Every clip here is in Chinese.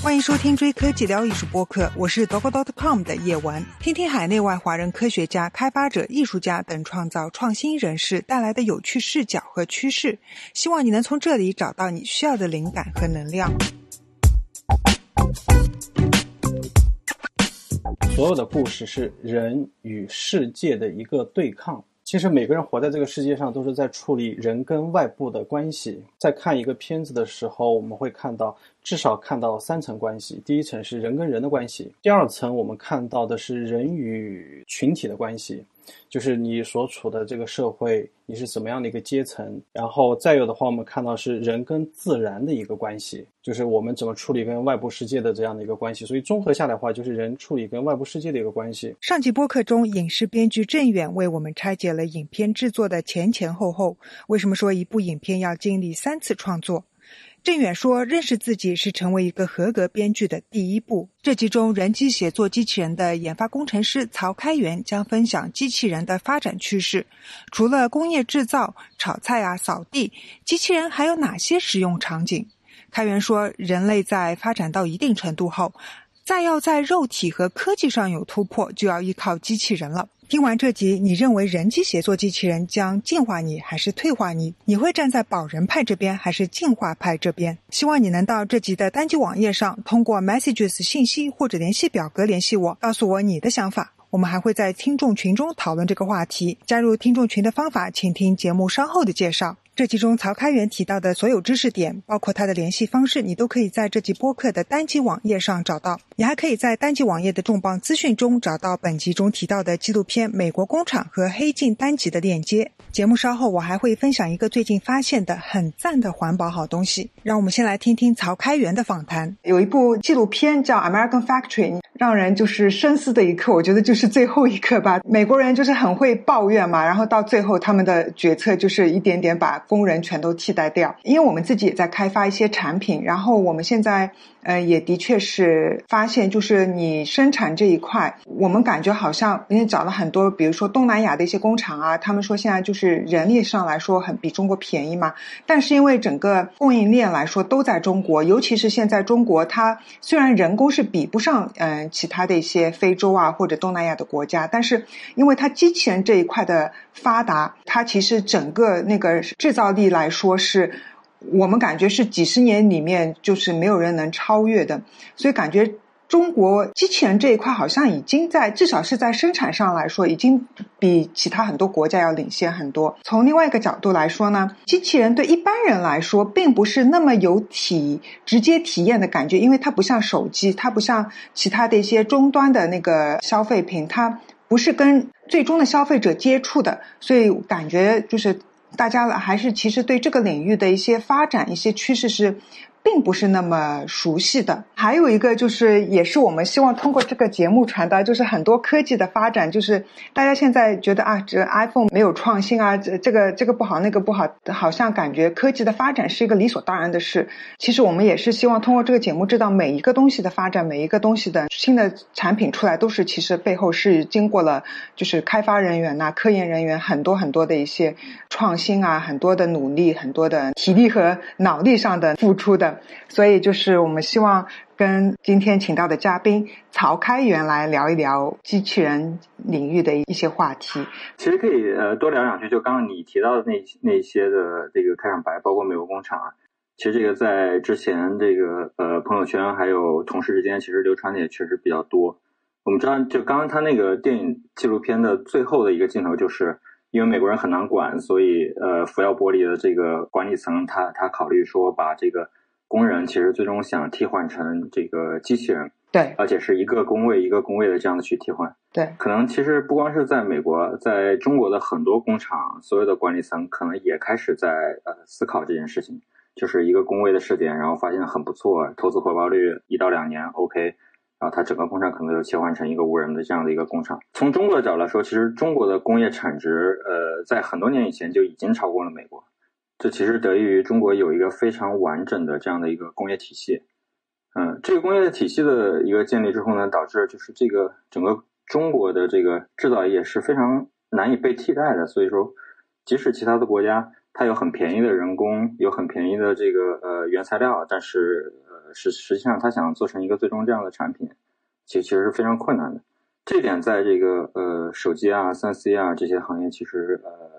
欢迎收听追科技聊艺术播客，我是 dogo.com 的叶文，听听海内外华人科学家、开发者、艺术家等创造创新人士带来的有趣视角和趋势，希望你能从这里找到你需要的灵感和能量。 所有的故事是人与世界的一个对抗。其实每个人活在这个世界上都是在处理人跟外部的关系。在看一个片子的时候，我们会至少看到3层关系。第一层是人跟人的关系，第二层我们看到的是人与群体的关系，就是你所处的这个社会，你是怎么样的一个阶层。然后再有的话，我们看到是人跟自然的一个关系，就是我们怎么处理跟外部世界的这样的一个关系。所以综合下来的话，就是人处理跟外部世界的一个关系。 上期播客中，影视编剧郑远为我们拆解了影片制作的前后。为什么说一部影片要经历3次创作？郑远说，认识自己是成为一个合格编剧的第一步。这集中，人机协作机器人的研发工程师曹开元将分享机器人的发展趋势。除了工业制造、炒菜扫地，机器人还有哪些实用场景？开元说，人类在发展到一定程度后，再要在肉体和科技上有突破，就要依靠机器人了。听完这集，你认为人机协作机器人将进化你还是退化你？你会站在保人派这边还是进化派这边？希望你能到这集的单集网页上，通过 messages 信息或者联系表格联系我，告诉我你的想法。我们还会在听众群中讨论这个话题。加入听众群的方法，请听节目稍后的介绍。这集中曹开元提到的所有知识点，包括他的联系方式，你都可以在这集播客的单集网页上找到。你还可以在单集网页的重磅资讯中找到本集中提到的纪录片《美国工厂》和《黑镜》单集的链接。节目稍后我还会分享一个最近发现的很赞的环保好东西。让我们先来听听曹开元的访谈。有一部纪录片叫 American Factory， 让人就是深思的一刻，我觉得就是最后一刻吧。美国人就是很会抱怨嘛，然后到最后他们的决策就是一点点把工人全都替代掉。因为我们自己也在开发一些产品，然后我们现在也的确是发现，就是你生产这一块，我们感觉好像因为找了很多比如说东南亚的一些工厂啊，他们说现在就是人力上来说很比中国便宜嘛，但是因为整个供应链来说都在中国，尤其是现在中国它虽然人工是比不上其他的一些非洲啊或者东南亚的国家，但是因为它机器人这一块的发达，它其实整个那个制造力来说是我们感觉是几十年里面就是没有人能超越的，所以感觉中国机器人这一块好像已经至少是在生产上来说已经比其他很多国家要领先很多。从另外一个角度来说呢，机器人对一般人来说并不是那么有直接体验的感觉，因为它不像手机，它不像其他的一些终端的那个消费品，它不是跟最终的消费者接触的，所以感觉就是大家还是其实对这个领域的一些发展一些趋势是并不是那么熟悉的。还有一个就是也是我们希望通过这个节目传达，就是很多科技的发展，就是大家现在觉得这 iPhone 没有创新啊，这个不好那个不好，好像感觉科技的发展是一个理所当然的事。其实我们也是希望通过这个节目知道每一个东西的发展，每一个东西的新的产品出来都是其实背后是经过了就是开发人员科研人员很多很多的一些创新啊，很多的努力，很多的体力和脑力上的付出的。所以就是我们希望跟今天请到的嘉宾曹开元来聊一聊机器人领域的一些话题。 其实可以多聊两句，就刚刚你提到的那些的这个开场白，包括美国工厂啊，其实这个在之前这个朋友圈还有同事之间其实流传的也确实比较多。我们知道就刚刚他那个电影纪录片的最后的一个镜头，就是因为美国人很难管，所以福耀玻璃的这个管理层他考虑说把这个工人其实最终想替换成这个机器人， 对， 而且是一个工位一个工位的这样的去替换。 对， 可能其实不光是在美国，在中国的很多工厂，所有的管理层可能也开始在思考这件事情，就是一个工位的试点，然后发现很不错，投资回报率1到2年 OK， 然后它整个工厂可能就切换成一个无人的这样的一个工厂。从中国的角度来说，其实中国的工业产值在很多年以前就已经超过了美国。这其实得益于中国有一个非常完整的这样的一个工业体系。这个工业体系的一个建立之后呢，导致就是这个整个中国的这个制造业是非常难以被替代的。所以说即使其他的国家它有很便宜的人工，有很便宜的这个原材料，但是实际上他想做成一个最终这样的产品，其实是非常困难的。这一点在这个手机啊、3C 啊这些行业其实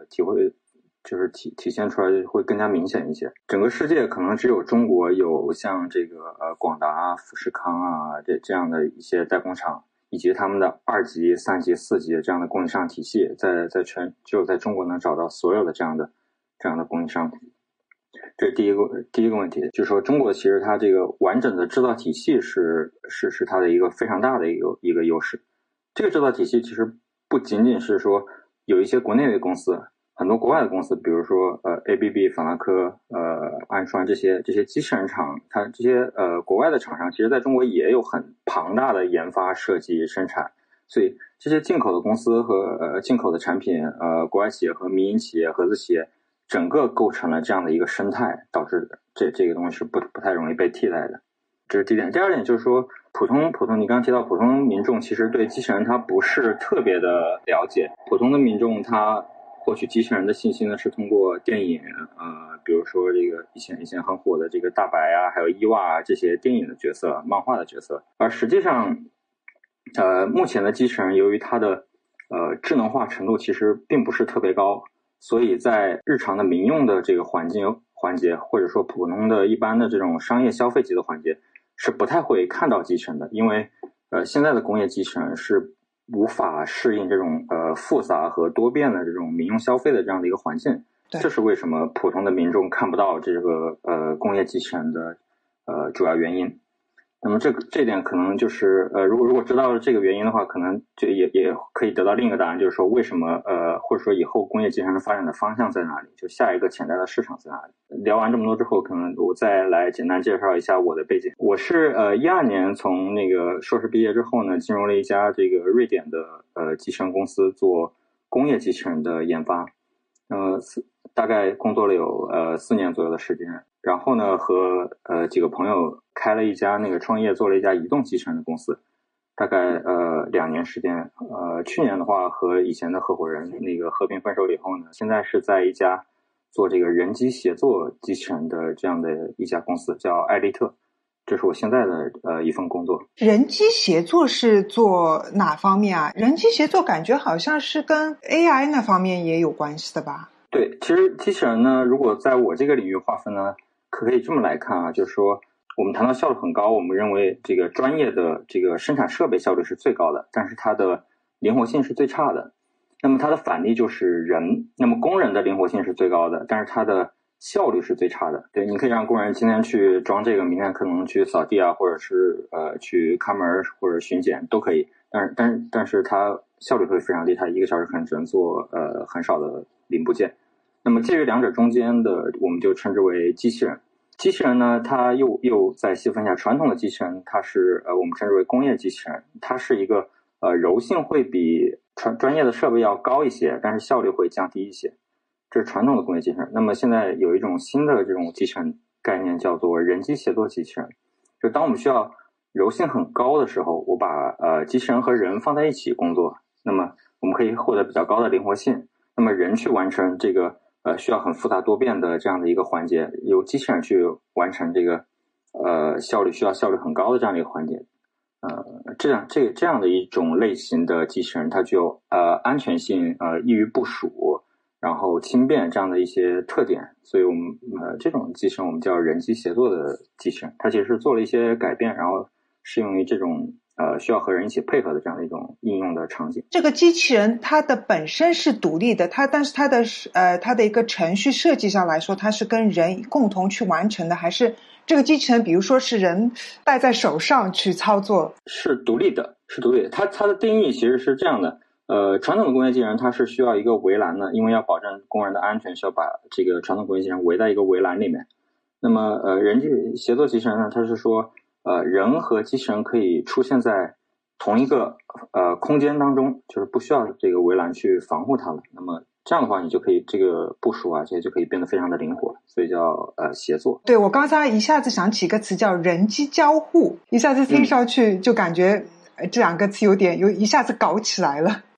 体现出来会更加明显一些。整个世界可能只有中国有像这个广达、富士康啊这样的一些代工厂，以及他们的2级、3级、4级这样的供应商体系，只有在中国能找到所有的这样的供应商。这是第一个问题，就是说中国其实它这个完整的制造体系是它的一个非常大的一个优势。这个制造体系其实不仅仅是说有一些国内的公司，很多国外的公司，比如说ABB、法拉科、安川这些机器人厂，它这些国外的厂商，其实在中国也有很庞大的研发、设计、生产。所以这些进口的公司和进口的产品，国外企业和民营企业、合资企业，整个构成了这样的一个生态，导致这个东西是不太容易被替代的。这是第一点。第二点就是说，普通，你刚刚提到普通民众其实对机器人他不是特别的了解。普通的民众他获取机器人的信息呢，是通过电影，比如说这个以前很火的这个大白啊，还有伊娃啊这些电影的角色、漫画的角色。而实际上，目前的机器人由于它的智能化程度其实并不是特别高，所以在日常的民用的这个环节，或者说普通的一般的这种商业消费级的环节，是不太会看到机器人的，因为现在的工业机器人是无法适应这种复杂和多变的这种民用消费的这样的一个环境。这是为什么普通的民众看不到这个工业机器人的主要原因。那么这点可能就是如果知道了这个原因的话，可能就也可以得到另一个答案，就是说为什么或者说以后工业机器人发展的方向在哪里，就下一个潜在的市场在哪里。聊完这么多之后，可能我再来简单介绍一下我的背景。我是12年从那个硕士毕业之后呢，进入了一家这个瑞典的机器人公司做工业机器人的研发，大概工作了有4年左右的时间。然后呢，和几个朋友开了一家创业，做了一家移动机器人的公司，大概2年时间。去年的话和以前的合伙人和平分手以后呢，现在是在一家做这个人机协作机器人的这样的一家公司，叫艾利特。这是我现在的一份工作。 人机协作是做哪方面啊？人机协作感觉好像是跟 AI 那方面也有关系的吧？ 对，其实机器人呢，如果在我这个领域划分呢，可以这么来看啊，就是说我们谈到效率很高，我们认为这个专业的这个生产设备效率是最高的，但是它的灵活性是最差的。那么它的反例就是人，那么工人的灵活性是最高的，但是它的效率是最差的。对，你可以让工人今天去装这个，明天可能去扫地啊，或者是去看门或者巡检都可以，但是它效率会非常低，它1个小时可能只能做很少的零部件。那么介于两者中间的，我们就称之为机器人。机器人呢，它又再细分一下，传统的机器人它是我们称之为工业机器人，它是一个柔性会比专业的设备要高一些，但是效率会降低一些。这是传统的工业机器人。那么现在有一种新的这种机器人概念，叫做人机协作机器人。就当我们需要柔性很高的时候，我把机器人和人放在一起工作，那么我们可以获得比较高的灵活性。那么人去完成这个需要很复杂多变的这样的一个环节，由机器人去完成这个需要效率很高的这样的一个环节。这样的一种类型的机器人，它具有安全性、易于部署，然后轻便这样的一些特点，所以我们这种机器人我们叫人机协作的机器人，它其实是做了一些改变，然后适用于这种需要和人一起配合的这样的一种应用的场景。 这个机器人它的本身是独立的，但是它的一个程序设计上来说，它是跟人共同去完成的，还是这个机器人比如说是人戴在手上去操作？ 是独立的。它的定义其实是这样的。传统的工业机器人它是需要一个围栏的，因为要保证工人的安全，需要把这个传统工业机器人围在一个围栏里面。那么人机协作机器人呢，它是说人和机器人可以出现在同一个空间当中，就是不需要这个围栏去防护它了。那么这样的话，你就可以这个部署啊，这些就可以变得非常的灵活，所以叫协作。 对，我刚才一下子想起一个词叫人机交互，一下子听上去就感觉这两个词有一下子搞起来了。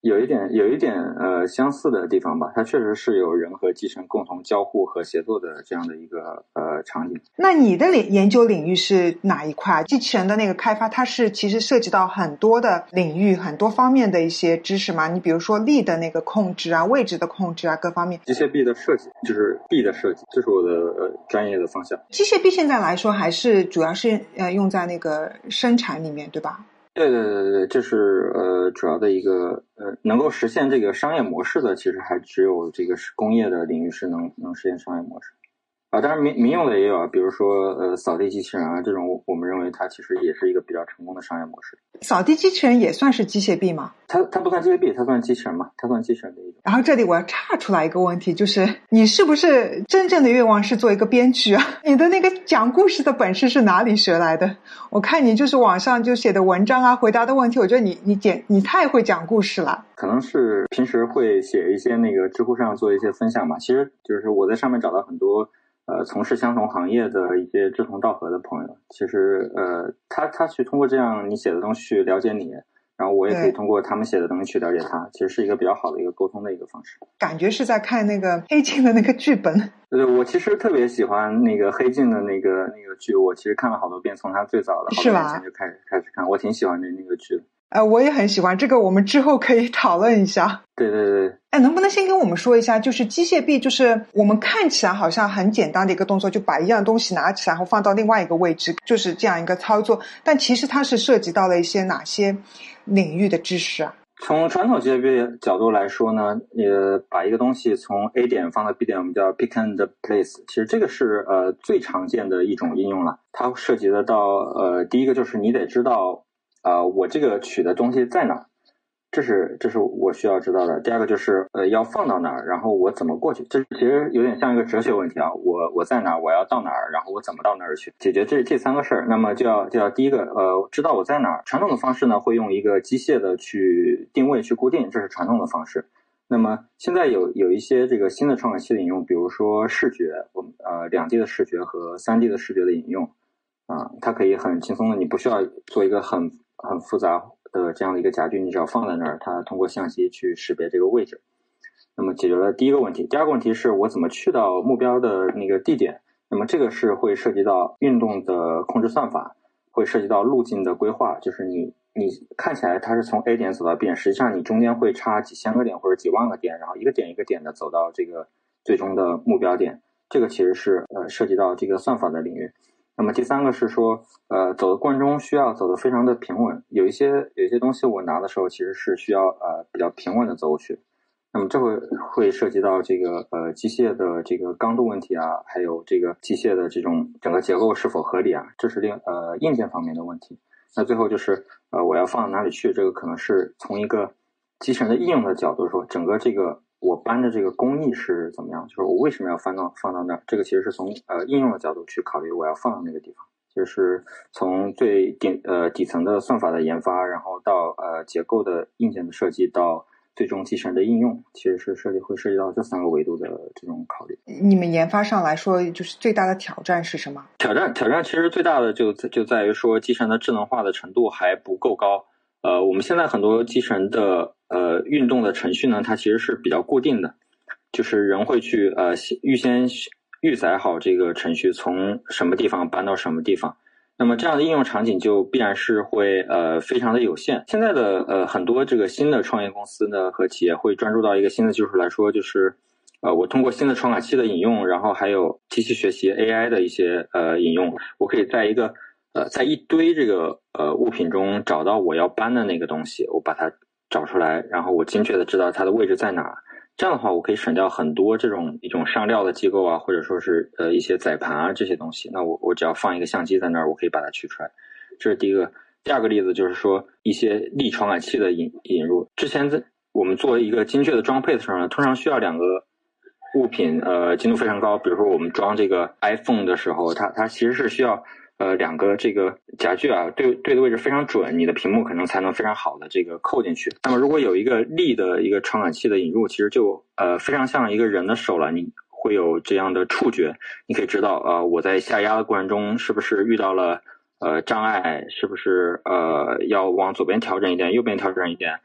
有一点相似的地方吧，它确实是有人和机器人共同交互和协作的这样的一个场景。 那你的研究领域是哪一块？机器人的那个开发，它是其实涉及到很多的领域、很多方面的一些知识嘛？你比如说力的那个控制啊、位置的控制啊，各方面。 机械臂的设计就是臂的设计，这是我的专业的方向。 机械臂现在来说还是主要是用在那个生产里面，对吧？ 对，这是主要的一个能够实现这个商业模式的，其实还只有这个是工业的领域是能实现商业模式啊。当然民用的也有啊，比如说扫地机器人啊这种，我们认为它其实也是一个比较成功的商业模式。 扫地机器人也算是机械臂吗？ 它不算机械臂，它算机器人嘛，它算机器人的一种。 然后这里我要岔出来一个问题，就是你是不是真正的愿望是做一个编剧啊？你的那个讲故事的本事是哪里学来的？我看你就是网上就写的文章啊，回答的问题，我觉得你太会讲故事了。 可能是平时会写一些那个知乎上做一些分享吧，其实就是我在上面找到很多从事相同行业的一些志同道合的朋友，其实他去通过这样你写的东西去了解你，然后我也可以通过他们写的东西去了解他，其实是一个比较好的一个沟通的一个方式。感觉是在看那个黑镜的那个剧本。 我其实特别喜欢那个黑镜的那个剧，我其实看了好多遍，从他最早的好多年前就开始看，我挺喜欢那个剧的。 我也很喜欢这个，我们之后可以讨论一下。 对。 能不能先跟我们说一下，就是机械臂，就是我们看起来好像很简单的一个动作，就把一样东西拿起来然后放到另外一个位置，就是这样一个操作，但其实它是涉及到了一些哪些领域的知识啊？ 从传统机械臂角度来说呢，把一个东西从 A 点放到 B 点，我们叫 pick and place， 其实这个是最常见的一种应用了。它涉及得到第一个就是你得知道我这个取的东西在哪儿，这是我需要知道的。第二个就是要放到哪儿，然后我怎么过去，这其实有点像一个哲学问题啊。我在哪儿，我要到哪儿，然后我怎么到那儿去，解决这三个事儿。那么就要第一个知道我在哪儿。传统的方式呢会用一个机械的去定位去固定，这是传统的方式。那么现在有一些这个新的传感器的引用，比如说视觉，我们2D 的视觉和3D 的视觉的引用它可以很轻松的，你不需要做一个很复杂的这样的一个夹具，你只要放在那儿，它通过相机去识别这个位置，那么解决了第一个问题。第二个问题是我怎么去到目标的那个地点，那么这个是会涉及到运动的控制算法，会涉及到路径的规划，就是你看起来它是从 A 点走到 B 点，实际上你中间会插几千个点或者几万个点，然后一个点一个点的走到这个最终的目标点，这个其实是涉及到这个算法的领域。那么第三个是说走的过程中需要走得非常的平稳，有一些东西我拿的时候其实是需要比较平稳的走过去，那么这会涉及到这个机械的这个刚度问题啊，还有这个机械的这种整个结构是否合理啊，这是硬件方面的问题。那最后就是我要放到哪里去，这个可能是从一个机器人的应用的角度说，整个这个我搬的这个工艺是怎么样，就是我为什么要放到那儿，这个其实是从应用的角度去考虑我要放到那个地方，就是从最底层的算法的研发，然后到结构的硬件的设计，到最终机器人的应用，其实是会涉及到这3个维度的这种考虑。 你们研发上来说，就是最大的挑战是什么？ 挑战其实最大的就在于说机器人的智能化的程度还不够高。我们现在很多机器人的运动的程序呢，它其实是比较固定的，就是人会去预先预载好这个程序从什么地方搬到什么地方，那么这样的应用场景就必然是会非常的有限。现在的很多这个新的创业公司呢和企业会专注到一个新的技术来说，就是我通过新的传感器的引用，然后还有机器学习 AI 的一些引用，我可以在一堆这个物品中找到我要搬的那个东西，我把它找出来，然后我精确的知道它的位置在哪。这样的话我可以省掉很多一种上料的机构啊，或者说是一些载盘啊这些东西，那我只要放一个相机在那儿，我可以把它取出来。这是第一个。第二个例子就是说一些力传感器的引入。之前我们做一个精确的装配的时候呢，通常需要2个物品精度非常高，比如说我们装这个 iPhone 的时候，它其实是需要2个这个夹具啊，对的位置非常准，你的屏幕可能才能非常好的这个扣进去。那么如果有一个力的一个传感器的引入，其实就非常像一个人的手了，你会有这样的触觉，你可以知道我在下压的过程中是不是遇到了障碍，是不是要往左边调整一点，右边调整一点。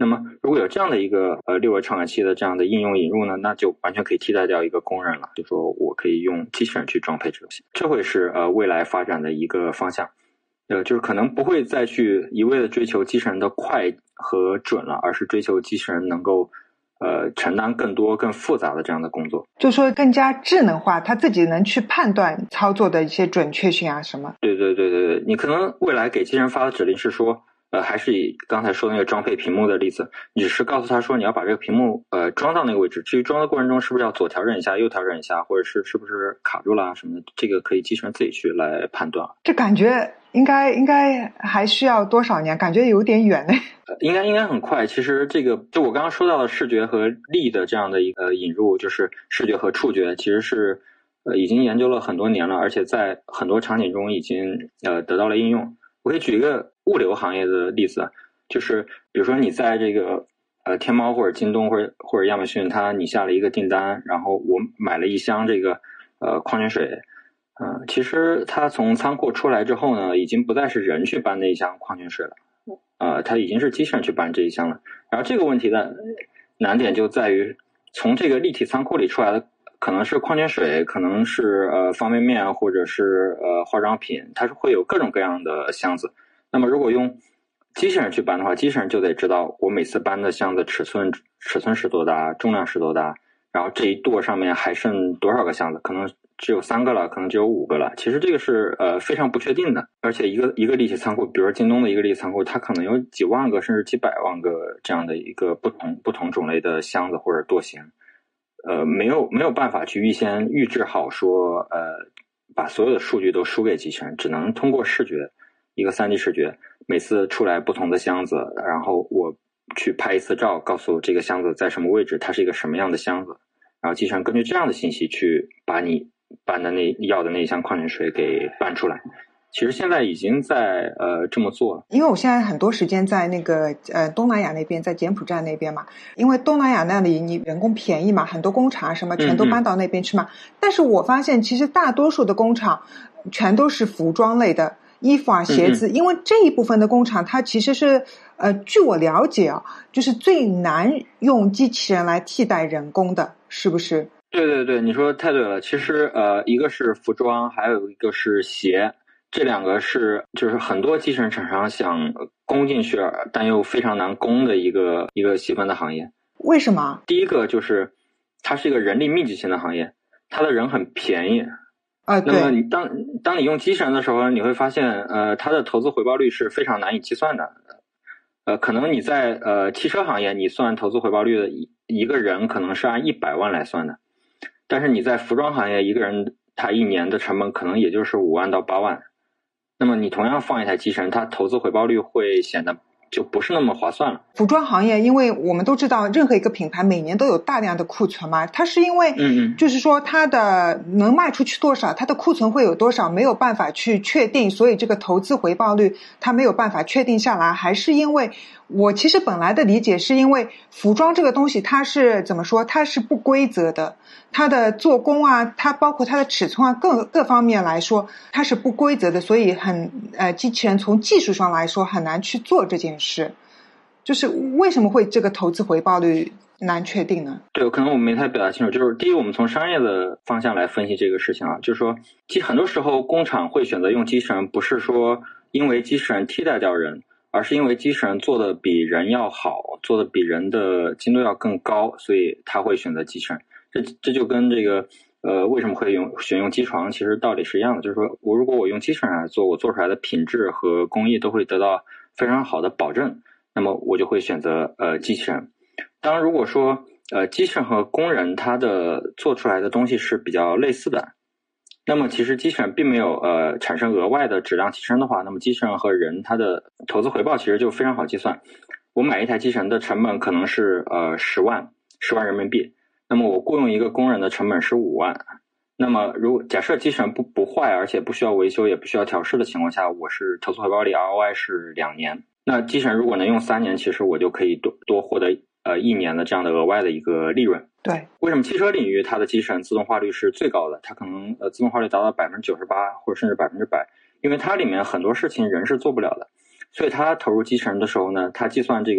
那么如果有这样的一个6维传感器的这样的应用引入呢，那就完全可以替代掉一个工人了，就说我可以用机器人去装配这个东西，这会是未来发展的一个方向。就是可能不会再去一味的追求机器人的快和准了，而是追求机器人能够承担更多更复杂的这样的工作， 就说更加智能化，它自己能去判断操作的一些准确性啊什么。 对，你可能未来给机器人发的指令是说还是以刚才说的那个装配屏幕的例子，你只是告诉他说你要把这个屏幕装到那个位置，至于装的过程中是不是要左调整一下右调整一下，或者是不是卡住了什么的，这个可以机器人自己去来判断。 这感觉应该还需要多少年？感觉有点远呢。 应该很快。其实这个就我刚刚说到的视觉和力的这样的一个引入，就是视觉和触觉，其实是已经研究了很多年了，而且在很多场景中已经得到了应用。我可以举一个物流行业的例子，就是比如说你在这个天猫或者京东或者亚马逊，你下了一个订单，然后我买了一箱这个矿泉水，其实它从仓库出来之后呢，已经不再是人去搬那一箱矿泉水了，它已经是机器人去搬这一箱了。然后这个问题的难点就在于，从这个立体仓库里出来的可能是矿泉水，可能是方便面，或者是化妆品，它是会有各种各样的箱子。那么如果用机器人去搬的话，机器人就得知道我每次搬的箱子尺寸是多大，重量是多大，然后这一垛上面还剩多少个箱子，可能只有3个了，可能只有5个了。其实这个是非常不确定的，而且一个立体仓库，比如说京东的一个立体仓库，它可能有几万个甚至几百万个这样的一个不同种类的箱子或者垛形。没有办法去预先预制好说把所有的数据都输给机器人，只能通过视觉，一个 3D 视觉，每次出来不同的箱子，然后我去拍一次照，告诉这个箱子在什么位置，它是一个什么样的箱子，然后机器人根据这样的信息去把你搬的要的那一箱矿泉水给搬出来。其实现在已经在这么做了。 因为我现在很多时间在那个东南亚那边，在柬埔寨那边嘛，因为东南亚那里你人工便宜嘛，很多工厂什么全都搬到那边去嘛。但是我发现其实大多数的工厂全都是服装类的衣服啊鞋子，因为这一部分的工厂它其实是据我了解啊，就是最难用机器人来替代人工的，是不是？ 对，你说太对了。其实一个是服装，还有一个是鞋，这两个是就是很多机器人厂商想攻进去但又非常难攻的一个细分的行业。 为什么？ 第一个就是它是一个人力密集型的行业，它的人很便宜。那么你当你用机器人的时候，你会发现它的投资回报率是非常难以计算的。可能你在汽车行业你算投资回报率的一个人可能是按100万来算的，但是你在服装行业一个人他一年的成本可能也就是5万到8万。那么你同样放一台机器人，它投资回报率会显得就不是那么划算了。 服装行业，因为我们都知道任何一个品牌每年都有大量的库存嘛，它是因为就是说它的能卖出去多少，它的库存会有多少，没有办法去确定，所以这个投资回报率它没有办法确定下来。还是因为我其实本来的理解是因为服装这个东西它是怎么说，它是不规则的，它的做工啊，它包括它的尺寸啊，各方面来说它是不规则的，所以机器人从技术上来说很难去做这件事。就是为什么会这个投资回报率难确定呢？ 对，可能我没太表达清楚。就是第一，我们从商业的方向来分析这个事情啊，就是说其实很多时候工厂会选择用机器人，不是说因为机器人替代掉人，而是因为机器人做的比人要好，做的比人的精度要更高，所以他会选择机器人。这就跟这个为什么会选用机床其实道理是一样的，就是说如果我用机器人来做，我做出来的品质和工艺都会得到非常好的保证，那么我就会选择机器人。当然如果说机器人和工人他的做出来的东西是比较类似的，那么其实机器人并没有产生额外的质量提升的话，那么机器人和人他的投资回报其实就非常好计算。我买一台机器人的成本可能是10万人民币，那么我雇佣一个工人的成本是5万。那么如果假设机器人不坏，而且不需要维修也不需要调试的情况下，我是投资回报率 ROI 是2年。那机器人如果能用3年，其实我就可以多获得1年的这样的额外的一个利润。 对， 为什么汽车领域它的机器人自动化率是最高的？它可能自动化率达到98%或者甚至100%，因为它里面很多事情人是做不了的，所以它投入机器人的时候呢，它计算这个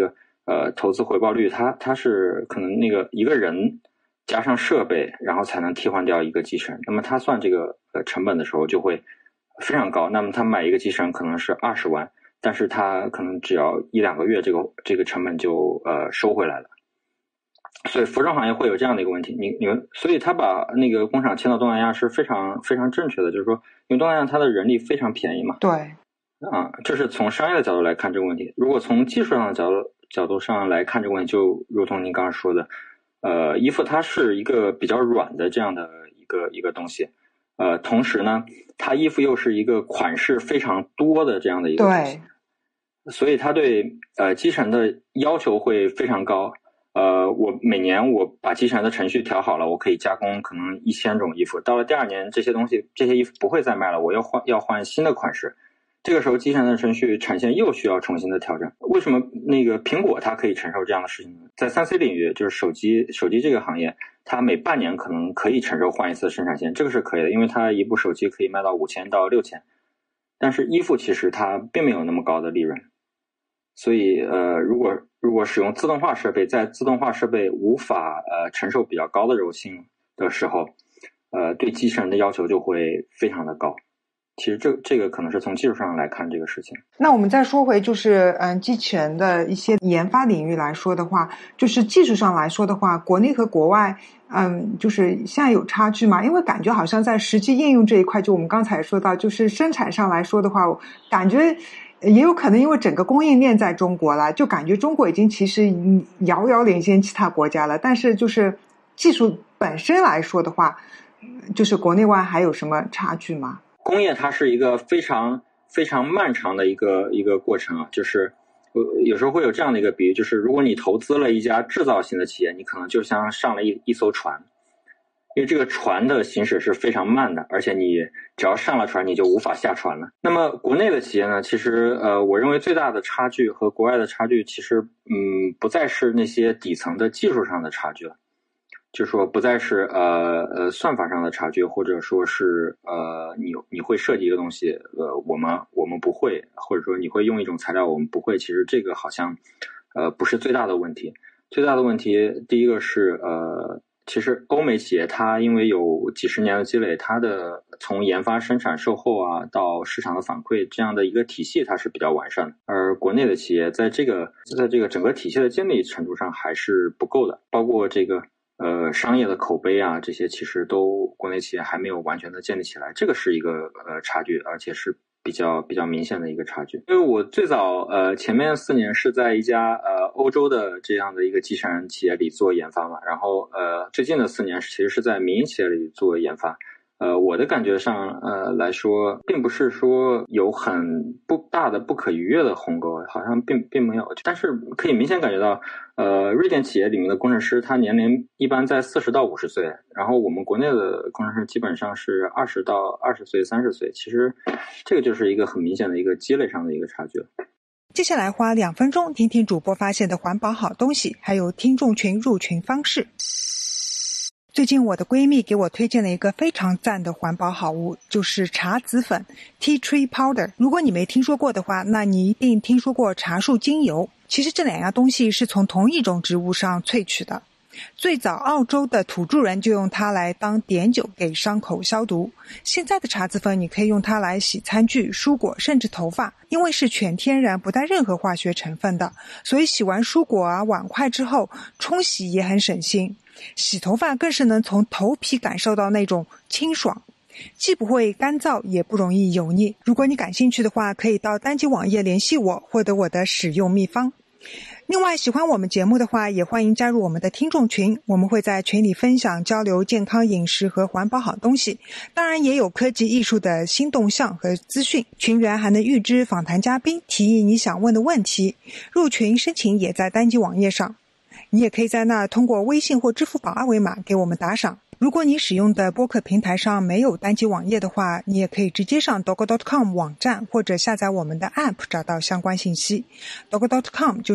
投资回报率它是可能那个一个人加上设备，然后才能替换掉一个机器人。那么他算这个成本的时候就会非常高。那么他买一个机器人可能是20万，但是他可能只要1-2个月，这个成本就收回来了。所以服装行业会有这样的一个问题，所以他把那个工厂迁到东南亚是非常非常正确的，就是说因为东南亚它的人力非常便宜嘛。 对。 这是从商业的角度来看这个问题。如果从技术上的角度上来看这个问题，就如同您刚刚说的，衣服它是一个比较软的这样的一个东西，同时呢，它衣服又是一个款式非常多的这样的一个东西，所以它对机器人的要求会非常高。我每年我把机器人的程序调好了，我可以加工可能1000种衣服，到了第2年这些衣服不会再卖了，我要换新的款式。这个时候机器人的程序产线又需要重新的调整。为什么那个苹果它可以承受这样的事情呢？在 3C 领域，就是手机这个行业，它每半年可能可以承受换一次生产线，这个是可以的，因为它一部手机可以卖到5000到6000。但是衣服其实它并没有那么高的利润，所以如果使用自动化设备，在自动化设备无法承受比较高的柔性的时候，对机器人的要求就会非常的高。其实这个可能是从技术上来看这个事情。 那我们再说回就是机器人的一些研发领域来说的话，就是技术上来说的话，国内和国外就是现在有差距嘛？因为感觉好像在实际应用这一块，就我们刚才说到，就是生产上来说的话，感觉也有可能因为整个供应链在中国了，就感觉中国已经其实遥遥领先其他国家了。但是就是技术本身来说的话，就是国内外还有什么差距吗？ 工业它是一个非常非常漫长的一个过程啊，就是有时候会有这样的一个比喻，就是如果你投资了一家制造型的企业，你可能就像上了一艘船，因为这个船的行驶是非常慢的，而且你只要上了船你就无法下船了。那么国内的企业呢，其实我认为最大的差距和国外的差距其实不再是那些底层的技术上的差距了，就是说不再是算法上的差距，或者说是你会设计一个东西，我们不会，或者说你会用一种材料我们不会，其实这个好像不是最大的问题。最大的问题第一个是其实欧美企业它因为有几十年的积累，它的从研发、生产、售后啊到市场的反馈这样的一个体系它是比较完善的，而国内的企业在这个整个体系的建立程度上还是不够的，包括这个商业的口碑啊，这些其实都国内企业还没有完全的建立起来，这个是一个差距，而且是比较明显的一个差距。因为我最早前面4年是在一家欧洲的这样的一个机器人企业里做研发嘛，然后最近的4年其实是在民营企业里做研发。我的感觉上来说，并不是说有很大的不可逾越的鸿沟，好像并没有，但是可以明显感觉到瑞典企业里面的工程师他年龄一般在40到50岁，然后我们国内的工程师基本上是20到20岁30岁，其实这个就是一个很明显的一个积累上的一个差距。 接下来花2分钟听听主播发现的环保好东西，还有听众群入群方式。最近我的闺蜜给我推荐了一个非常赞的环保好物，就是茶籽粉 Tea Tree Powder。 如果你没听说过的话，那你一定听说过茶树精油。其实这2样东西是从同一种植物上萃取的，最早澳洲的土著人就用它来当碘酒给伤口消毒，现在的茶籽粉你可以用它来洗餐具、蔬果甚至头发，因为是全天然不带任何化学成分的，所以洗完蔬果啊碗筷之后冲洗也很省心，洗头发更是能从头皮感受到那种清爽，既不会干燥也不容易油腻。如果你感兴趣的话，可以到单集网页联系我，获得我的使用秘方。另外喜欢我们节目的话，也欢迎加入我们的听众群，我们会在群里分享交流健康饮食和环保好东西，当然也有科技艺术的新动向和资讯，群员还能预知访谈嘉宾提议你想问的问题，入群申请也在单集网页上，你也可以在那儿通过微信或支付宝二维码给我们打赏。如果你使用的播客平台上没有单集网页的话，你也可以直接上 dogo.com 网站或者下载我们的 app 找到相关信息。 dogo.com 就是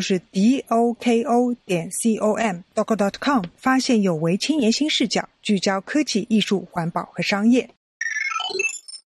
DOKO.com dogo.com 发现有为青年新视角，聚焦科技、艺术、环保和商业。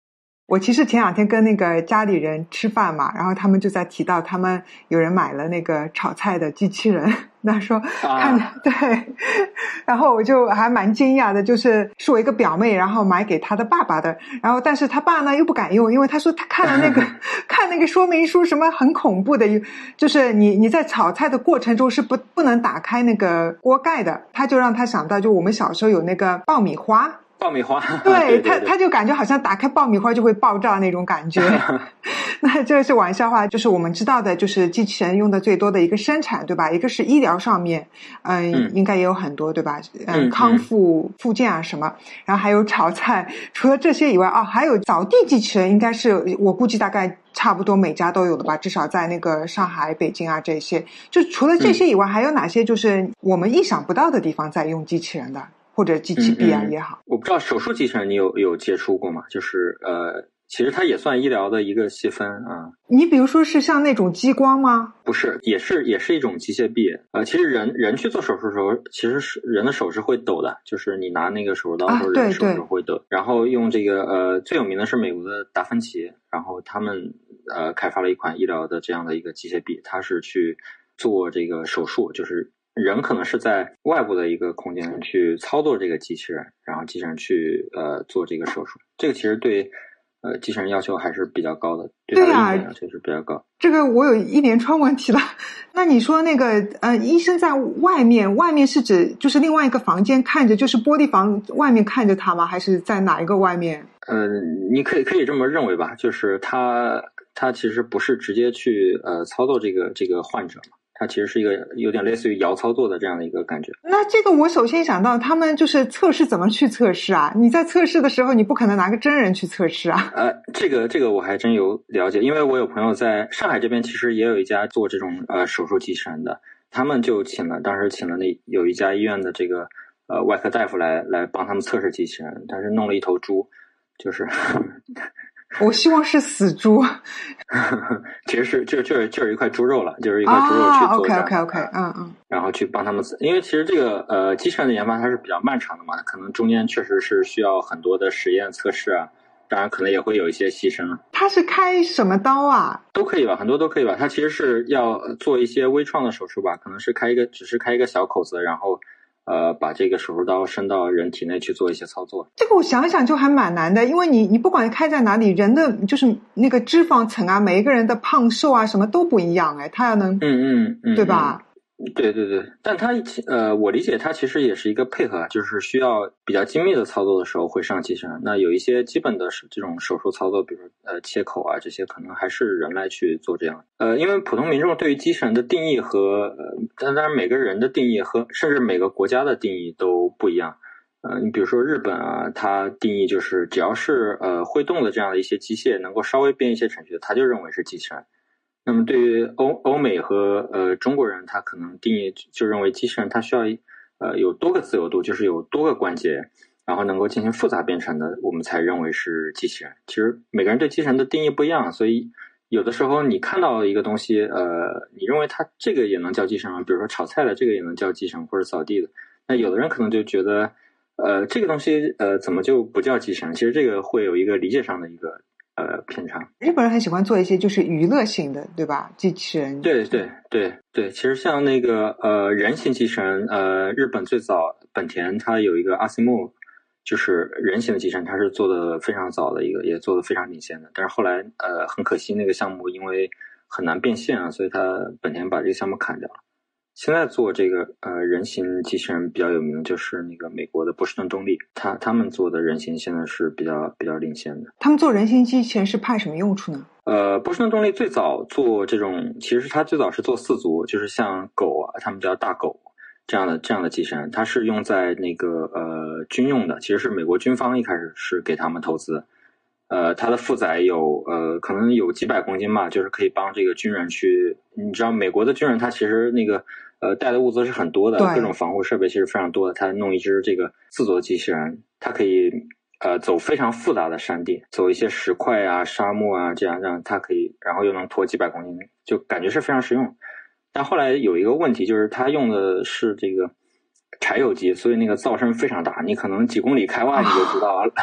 我其实前2天跟那个家里人吃饭嘛，然后他们就在提到他们有人买了那个炒菜的机器人，那说看对，然后我就还蛮惊讶的，是我一个表妹，然后买给她的爸爸的，然后但是他爸呢又不敢用，因为他说他看了那个看那个说明书，什么很恐怖的，就是你在炒菜的过程中是不能打开那个锅盖的，他就让他想到就我们小时候有那个爆米花。对，他就感觉好像打开爆米花就会爆炸那种感觉。那这个是玩笑话，就是我们知道的，就是机器人用的最多的一个生产，对吧？一个是医疗上面，应该也有很多，对吧？康复附件啊什么，然后还有炒菜。除了这些以外，还有扫地机器人，应该是我估计大概差不多每家都有的吧，至少在那个上海、北京啊这些。就除了这些以外，还有哪些就是我们意想不到的地方在用机器人的？或者机器臂啊也好， 我不知道手术机器人你有接触过吗？就是其实它也算医疗的一个细分啊。 你比如说是像那种激光吗？ 不是，也是一种机械臂。其实人去做手术的时候，其实是人的手是会抖的，就是你拿那个手术刀的时候，人的手是会抖。然后用这个最有名的是美国的达芬奇，然后他们开发了一款医疗的这样的一个机械臂，它是去做这个手术，就是人可能是在外部的一个空间去操作这个机器人，然后机器人去做这个手术。这个其实对机器人要求还是比较高的，对它的硬件要求是比较高。 这个我有一连串问题了。那你说那个医生在外面是指就是另外一个房间看着，就是玻璃房外面看着他吗？还是在哪一个外面？ 你可以这么认为吧，就是他其实不是直接去操作这个患者嘛。它其实是一个有点类似于遥操作的这样的一个感觉。 那这个我首先想到他们就是测试怎么去测试啊？你在测试的时候你不可能拿个真人去测试啊。 这个我还真有了解，因为我有朋友在上海这边其实也有一家做这种手术机器人的，他们就当时请了有一家医院的这个外科大夫来帮他们测试机器人，但是弄了一头猪，就是我希望是死猪。 其实是就是一块猪肉了，就是一块猪肉去做的。 OK， 然后去帮他们，因为其实这个机器人的研发它是比较漫长的嘛，可能中间确实是需要很多的实验测试啊，当然可能也会有一些牺牲。 它是开什么刀啊？ 都可以吧，很多都可以吧。它其实是要做一些微创的手术吧，可能是只是开一个小口子，然后把这个手术刀伸到人体内去做一些操作。 这个我想想就还蛮难的，因为你不管开在哪里，人的就是那个脂肪层啊，每一个人的胖瘦啊什么都不一样哎，他要能对吧？ 对，但它我理解它其实也是一个配合，就是需要比较精密的操作的时候会上机器人。那有一些基本的这种手术操作，比如切口啊这些，可能还是人来去做这样。因为普通民众对于机器人的定义和当然每个人的定义和甚至每个国家的定义都不一样。你比如说日本啊，它定义就是只要是会动的这样的一些机械，能够稍微编一些程序的，它就认为是机器人。那么对于欧美和中国人，他可能定义就认为机器人它需要有多个自由度，就是有多个关节，然后能够进行复杂编程的，我们才认为是机器人。其实每个人对机器人的定义不一样，所以有的时候你看到一个东西，你认为它这个也能叫机器人，比如说炒菜的这个也能叫机器人，或者扫地的，那有的人可能就觉得这个东西怎么就不叫机器人？其实这个会有一个理解上的一个偏差。 日本人很喜欢做一些就是娱乐性的，对吧？机器人。 对，其实像那个人形机器人，日本最早本田它有一个 ASIMO， 就是人形的机器人，它是做的非常早的一个，也做的非常领先的。但是后来很可惜那个项目因为很难变现啊，所以本田把这个项目砍掉了。现在做这个人形机器人比较有名的就是那个美国的波士顿动力，他们做的人形现在是比较领先的。 他们做人形机器人是派什么用处呢？ 波士顿动力最早做这种，其实它最早是做四足，就是像狗啊，他们叫大狗这样的机器人，它是用在那个军用的，其实是美国军方一开始是给他们投资。它的负载有可能有几百公斤吧，就是可以帮这个军人去，你知道美国的军人他其实那个带的物资是很多的，各种防护设备其实非常多的，他弄一只这个自走的机器人，它可以走非常复杂的山地，走一些石块啊沙漠啊这样它可以，然后又能拖几百公斤，就感觉是非常实用。但后来有一个问题，就是它用的是这个柴油机，所以那个噪声非常大，你可能几公里开外你就知道了。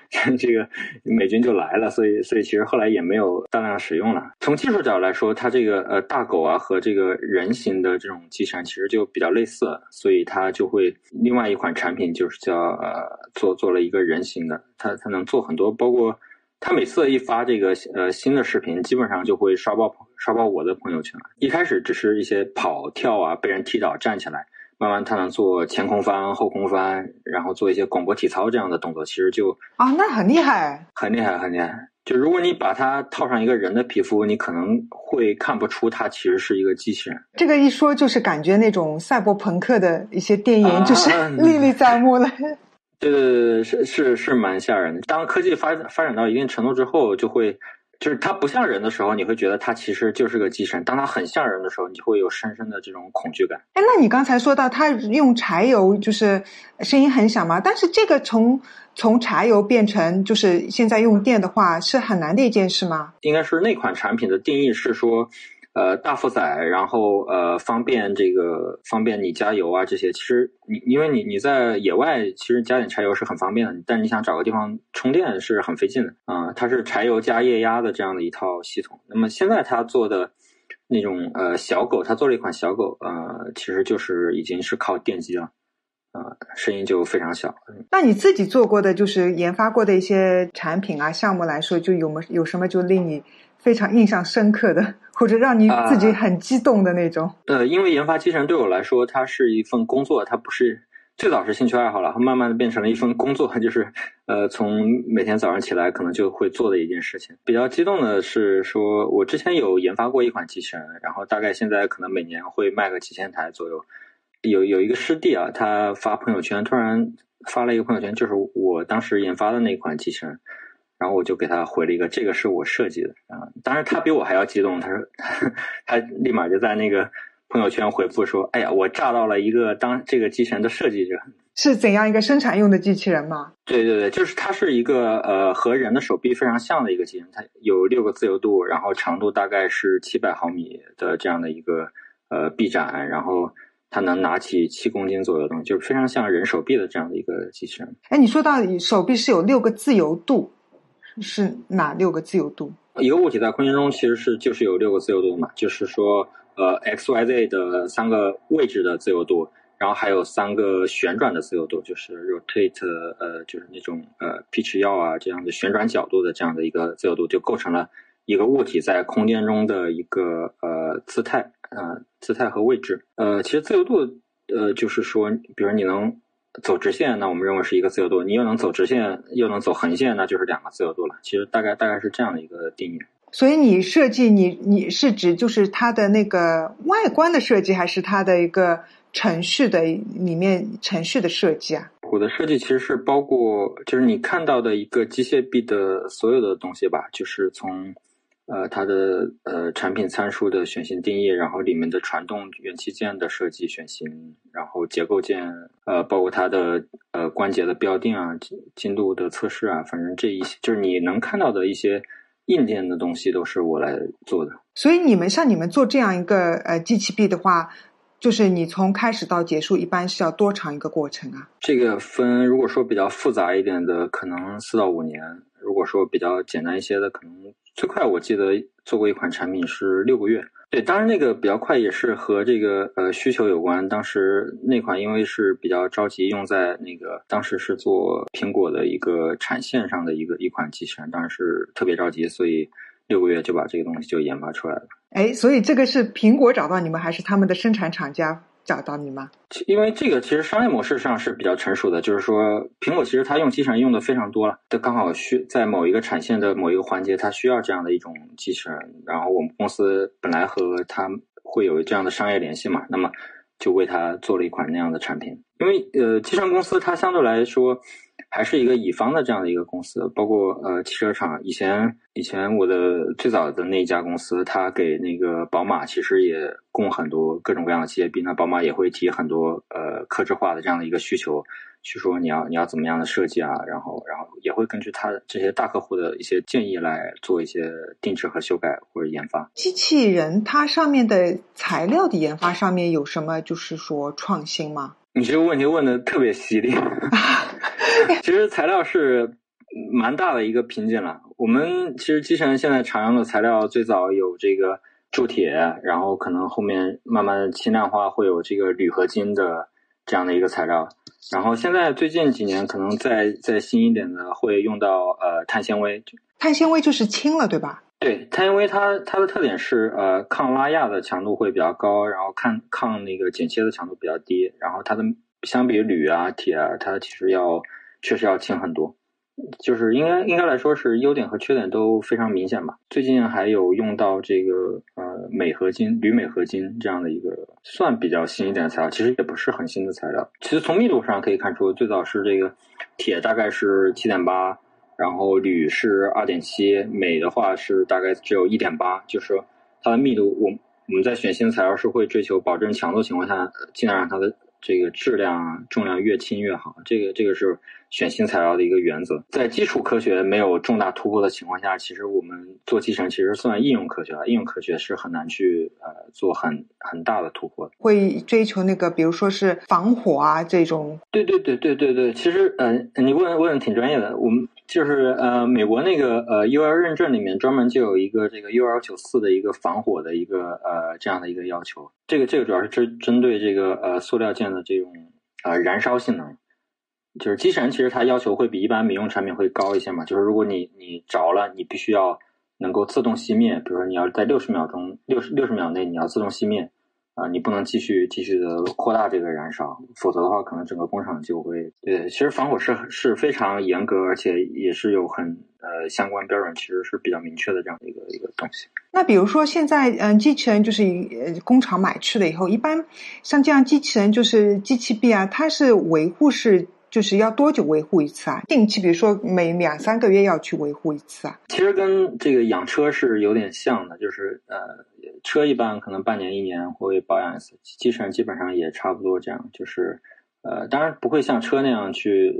这个美军就来了，所以其实后来也没有大量使用了。从技术角度来说，它这个大狗啊和这个人形的这种机器人其实就比较类似，所以它就会另外一款产品就是叫做了一个人形的，它能做很多，包括他每次一发这个新的视频，基本上就会刷爆我的朋友圈。一开始只是一些跑跳啊，被人踢倒站起来，慢慢他能做前空翻、后空翻，然后做一些广播体操这样的动作，其实就那很厉害， 很厉害，很厉害。就如果你把它套上一个人的皮肤，你可能会看不出它其实是一个机器人。 这个一说就是感觉那种赛博朋克的一些电影就是历历在目了。 对，是蛮吓人的。当科技发展到一定程度之后，就是它不像人的时候，你会觉得它其实就是个机器人；当它很像人的时候，你就会有深深的这种恐惧感。 那你刚才说到它用柴油，就是声音很响嘛？但是这个从柴油变成就是现在用电的话，是很难的一件事吗？ 应该是那款产品的定义是说。大负载，然后方便你加油啊这些。其实因为你在野外，其实加点柴油是很方便的，但你想找个地方充电是很费劲的啊。它是柴油加液压的这样的一套系统。那么现在它做的那种小狗，它做了一款小狗，其实就是已经是靠电机了。声音就非常小。 那你自己做过的就是研发过的一些产品啊项目来说，就有什么就令你非常印象深刻的，或者让你自己很激动的那种？ 因为研发机器人对我来说，它是一份工作，它不是最早是兴趣爱好了，慢慢的变成了一份工作，就是从每天早上起来可能就会做的一件事情。比较激动的是说，我之前有研发过一款机器人，然后大概现在可能每年会卖个几千台左右。有一个师弟啊，他发朋友圈，突然发了一个朋友圈，就是我当时研发的那款机器人，然后我就给他回了一个这个是我设计的啊。当然他比我还要激动，他说他立马就在那个朋友圈回复说，哎呀，我炸到了一个当这个机器人的设计者。 是怎样一个生产用的机器人吗？ 对，就是它是一个和人的手臂非常像的一个机器人，它有6个自由度，然后长度大概是700毫米的这样的一个臂展，然后它能拿起7公斤左右的东西，就是非常像人手臂的这样的一个机器人。 你说到手臂是有6个自由度，是哪6个自由度？ 一个物体在空间中其实就是有6个自由度嘛，就是说XYZ 的3个位置的自由度，然后还有3个旋转的自由度，就是 rotate 就是那种pitch yaw啊这样的旋转角度的这样的一个自由度，就构成了一个物体在空间中的一个姿态和位置。其实自由度就是说，比如你能走直线，那我们认为是一个自由度，你又能走直线又能走横线，那就是2个自由度了。其实大概是这样的一个定义。 所以你设计你是指就是它的那个外观的设计，还是它的一个程序的里面程序的设计啊？ 我的设计其实是包括就是你看到的一个机械臂的所有的东西吧，就是从它的产品参数的选型定义，然后里面的传动元器件的设计选型，然后结构件包括它的关节的标定啊、精度的测试啊，反正这一些就是你能看到的一些硬件的东西都是我来做的。 所以你们做这样一个机器臂的话，就是你从开始到结束一般是要多长一个过程啊？ 这个分，如果说比较复杂一点的可能4到5年，如果说比较简单一些的可能最快我记得做过一款产品是6个月。对，当然那个比较快也是和这个需求有关。当时那款因为是比较着急用在那个当时是做苹果的一个产线上的一款机器人，当然是特别着急，所以6个月就把这个东西就研发出来了。 所以这个是苹果找到你们，还是他们的生产厂家找到你吗？ 因为这个其实商业模式上是比较成熟的，就是说苹果其实它用机器人用的非常多了，它刚好在某一个产线的某一个环节它需要这样的一种机器人，然后我们公司本来和它会有这样的商业联系嘛，那么就为它做了一款那样的产品。因为机器人公司它相对来说还是一个乙方的这样的一个公司，包括汽车厂。以前我的最早的那一家公司，它给那个宝马其实也供很多各种各样的机械臂，那宝马也会提很多客制化的这样的一个需求，去说你要怎么样的设计啊，然后也会根据它这些大客户的一些建议来做一些定制和修改或者研发。 机器人它上面的材料的研发上面有什么就是说创新吗？ 你这个问题问的特别犀利。其实材料是蛮大的一个瓶颈了。我们其实机器人现在常用的材料最早有这个铸铁，然后可能后面慢慢轻量化会有这个铝合金的这样的一个材料，然后现在最近几年可能再新一点的会用到碳纤维。 碳纤维就是轻了，对吧？ 对，碳纤维它的特点是抗拉压的强度会比较高，然后抗那个剪切的强度比较低，然后它的相比铝啊铁啊，它其实确实要轻很多。就是应该来说是优点和缺点都非常明显吧。最近还有用到这个镁合金、铝镁合金这样的一个算比较新一点的材料，其实也不是很新的材料。其实从密度上可以看出，最早是这个铁大概是 7.8， 然后铝是 2.7， 镁的话是大概只有 1.8， 就是说它的密度我们在选新的材料是会追求保证强度情况下，尽量让它的这个质量重量越轻越好，这个是选新材料的一个原则。在基础科学没有重大突破的情况下，其实我们做集成其实算应用科学了，应用科学是很难去做很大的突破的。 会追求那个比如说是防火啊这种。 对，其实你问的挺专业的。我们就是美国那个UL 认证里面专门就有一个这个 UL94 的一个防火的一个这样的一个要求。这个主要是针对这个塑料件的这种燃烧性能。就是机器人其实它要求会比一般民用产品会高一些嘛，就是如果你着了，你必须要能够自动熄灭，比如说你要在60秒内你要自动熄灭你不能继续的扩大这个燃烧，否则的话可能整个工厂就会。对，其实防火是非常严格，而且也是有很相关标准，其实是比较明确的这样的一个东西。 那比如说现在机器人就是工厂买去了以后，一般像这样机器人就是机器臂啊，它是维护就是要多久维护一次啊？定期比如说每2-3个月要去维护一次啊？ 其实跟这个养车是有点像的，就是车一般可能半年1年会保养一次，机器人基本上也差不多这样，就是当然不会像车那样去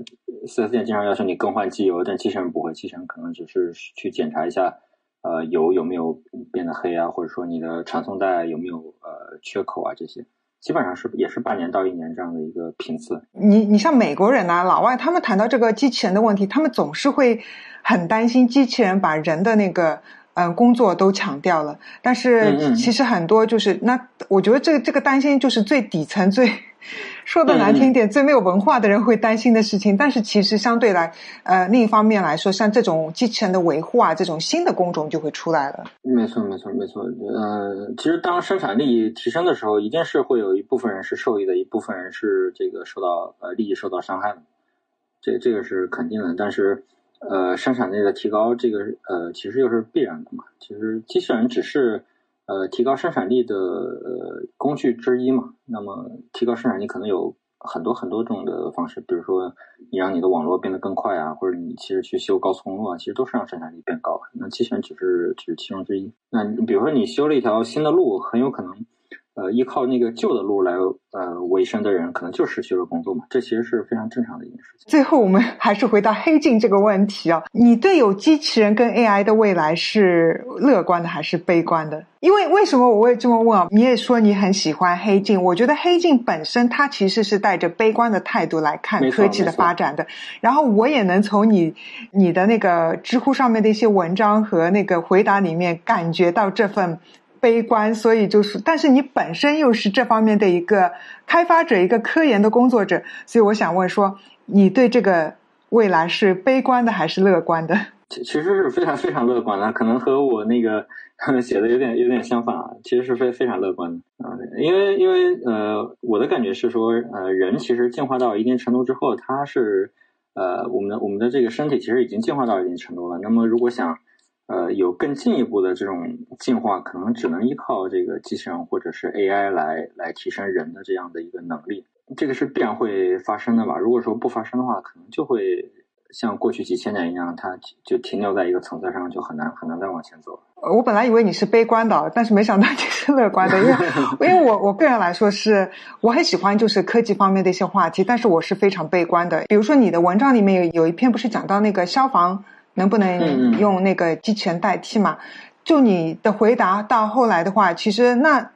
4S 店经常要求你更换机油，但机器人不会，机器人可能只是去检查一下油有没有变得黑啊，或者说你的传送带有没有缺口啊，这些基本上也是半年到1年这样的一个频次。 你像美国人啊老外，他们谈到这个机器人的问题，他们总是会很担心机器人把人的那个工作都抢掉了。但是其实很多就是那我觉得这个担心就是最底层最说的难听点最没有文化的人会担心的事情。但是其实相对来另一方面来说，像这种机器人的维护啊，这种新的工种就会出来了。 没错其实当生产力提升的时候，一定是会有一部分人是受益的，一部分人是这个受到利益受到伤害的，这个是肯定的。但是生产力的提高，这个其实又是必然的嘛。其实机器人只是提高生产力的工具之一嘛。那么提高生产力可能有很多种的方式，比如说你让你的网络变得更快啊，或者你其实去修高速公路啊，其实都是让生产力变高。那机器人只是其中之一。那比如说你修了一条新的路，很有可能依靠那个旧的路来维生的人可能就失去了工作嘛，这其实是非常正常的一件事情。 最后我们还是回到黑镜这个问题啊，你对有机器人跟 AI 的未来是乐观的还是悲观的？因为为什么我会这么问啊？你也说你很喜欢黑镜，我觉得黑镜本身它其实是带着悲观的态度来看科技的发展的。然后我也能从你的那个知乎上面的一些文章和那个回答里面感觉到这份悲观，所以但是你本身又是这方面的一个开发者，一个科研的工作者，所以我想问说，你对这个未来是悲观的还是乐观的？ 其实是非常非常乐观的，可能和我那个写的有点相反啊。其实是非常乐观的因为我的感觉是说人其实进化到一定程度之后，他是我们的这个身体其实已经进化到一定程度了。那么如果想有更进一步的这种进化，可能只能依靠这个机器人或者是 AI 来提升人的这样的一个能力，这个是必然会发生的吧。如果说不发生的话，可能就会像过去几千年一样，它就停留在一个层次上，就很难再往前走。 我本来以为你是悲观的，但是没想到你是乐观的，因为我个人来说是我很喜欢就是科技方面的一些话题，但是我是非常悲观的。比如说你的文章里面有一篇不是讲到那个消防能不能用那个机器人代替嘛？就你的回答到后来的话，其实那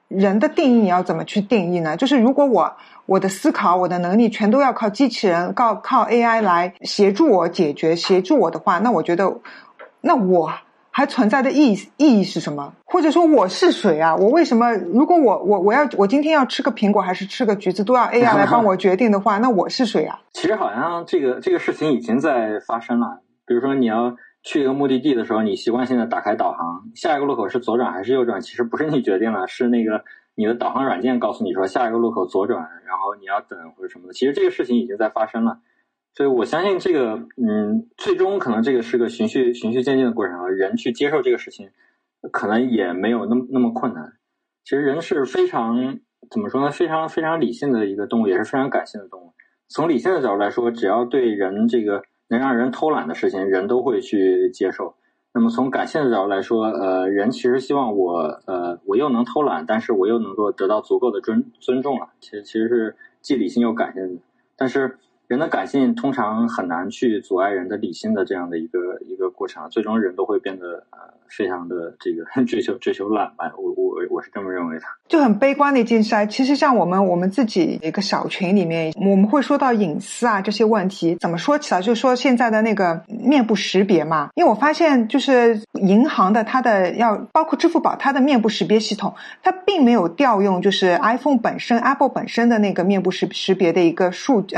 人的定义你要怎么去定义呢？就是如果我的思考我的能力全都要靠机器人靠 AI 来协助我解决协助我的话，那我觉得那我还存在的意义是什么？或者说我是谁啊？我为什么如果我今天要吃个苹果还是吃个橘子都要 AI 来帮我决定的话那我是谁啊？ 其实好像这个事情已经在发生了。比如说你要去一个目的地的时候，你习惯性的打开导航，下一个路口是左转还是右转，其实不是你决定了，是那个你的导航软件告诉你说下一个路口左转，然后你要等或者什么的。其实这个事情已经在发生了，所以我相信这个最终可能这个是个循序渐进的过程，人去接受这个事情可能也没有那么困难。其实人是非常怎么说呢，非常非常理性的一个动物，也是非常感性的动物。从理性的角度来说，只要对人这个能让人偷懒的事情，人都会去接受。那么从感性的角度来说，人其实希望我又能偷懒，但是我又能够得到足够的尊重了。其实是既理性又感性的，但是人的感性通常很难去阻碍人的理性的这样的一个过程，最终人都会变得非常的这个追求懒吧，我是这么认为的。 就很悲观的一件事。其实像我们自己一个小群里面，我们会说到隐私啊这些问题，怎么说起来就是说现在的那个面部识别嘛，因为我发现就是银行的它的包括支付宝它的面部识别系统，它并没有调用就是 iPhone 本身 Apple 本身的那个面部识别的一个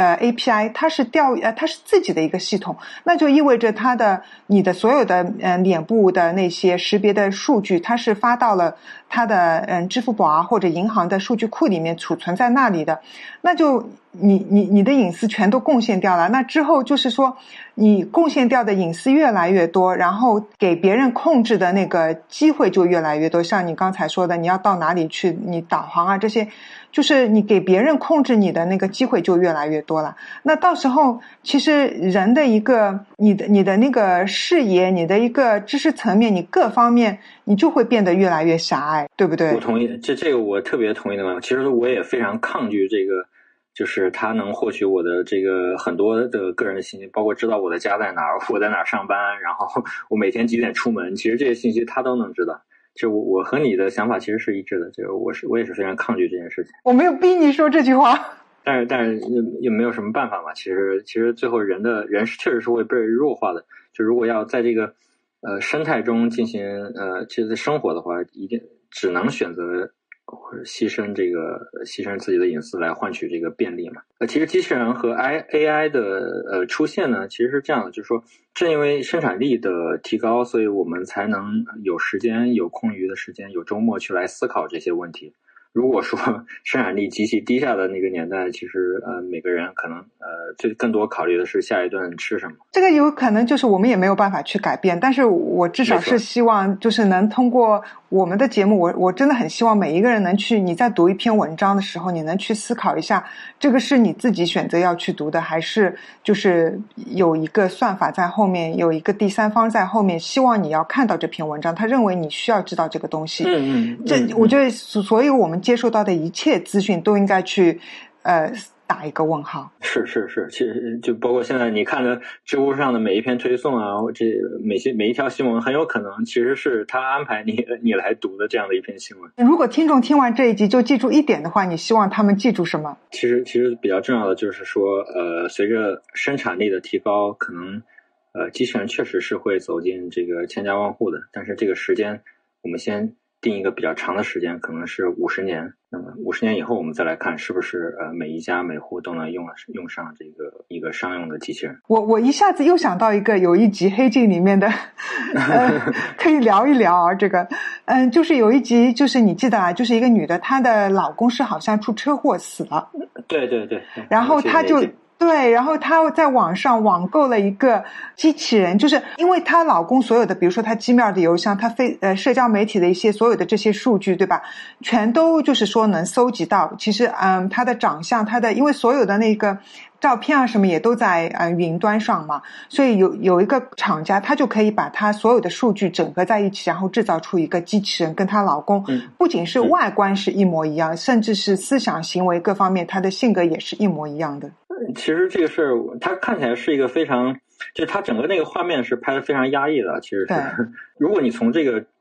API， 它是自己的一个系统，那就意味着你的所有的脸部的那些识别的数据，它是发到了它的支付宝啊或者银行的数据库里面储存在那里的，那就你的隐私全都贡献掉了。那之后就是说你贡献掉的隐私越来越多，然后给别人控制的那个机会就越来越多。像你刚才说的，你要到哪里去，你导航啊这些，就是你给别人控制你的那个机会就越来越多了。那到时候其实人的一个你的那个视野，你的一个知识层面，你各方面你就会变得越来越狭隘，对不对？ 我同意，这个我特别同意的。其实我也非常抗拒这个，就是他能获取我的这个很多的个人的信息，包括知道我的家在哪儿，我在哪儿上班，然后我每天几点出门，其实这些信息他都能知道。就我和你的想法其实是一致的，就是我也是非常抗拒这件事情。 我没有逼你说这句话， 但是也没有什么办法嘛。其实最后人确实是会被弱化的。就如果要在这个生态中进行其实生活的话，一定只能选择或者牺牲自己的隐私来换取这个便利嘛。其实机器人和 AI 的出现呢，其实是这样的，就是说正因为生产力的提高，所以我们才能有时间有空余的时间有周末去来思考这些问题。如果说生产力极其低下的那个年代，其实每个人可能更多考虑的是下一顿吃什么。 这个有可能就是我们也没有办法去改变，但是我至少是希望就是能通过我们的节目，我真的很希望每一个人能去，你在读一篇文章的时候，你能去思考一下，这个是你自己选择要去读的，还是就是有一个算法在后面，有一个第三方在后面，希望你要看到这篇文章，他认为你需要知道这个东西。我觉得所有我们接受到的一切资讯都应该去打一个问号。 是，其实就包括现在你看的知乎上的每一篇推送啊，这每一条新闻，很有可能其实是他安排你来读的这样的一篇新闻。 如果听众听完这一集就记住一点的话，你希望他们记住什么？ 其实比较重要的就是说，随着生产力的提高，可能机器人确实是会走进这个千家万户的，但是这个时间我们先定一个比较长的时间，可能是50年。那么50年以后，我们再来看是不是每一家每户都能用上这个一个商用的机器人。 我一下子又想到有一集《黑镜》里面的，可以聊一聊啊。这个，就是有一集，就是你记得啊，就是一个女的，她的老公是好像出车祸死了。 对。 然后她就。对，然后她在网上网购了一个机器人，就是因为她老公所有的，比如说她Gmail的邮箱，她社交媒体的一些所有的这些数据，对吧？全都就是说能搜集到。其实她的长相，因为所有的那个照片啊什么也都在云端上嘛，所以有一个厂家，他就可以把他所有的数据整合在一起，然后制造出一个机器人，跟她老公不仅是外观是一模一样，甚至是思想行为各方面，她的性格也是一模一样的。 其实这个事儿，它看起来是一个非常，就它整个那个画面是拍得非常压抑的。其实是，如果你从这个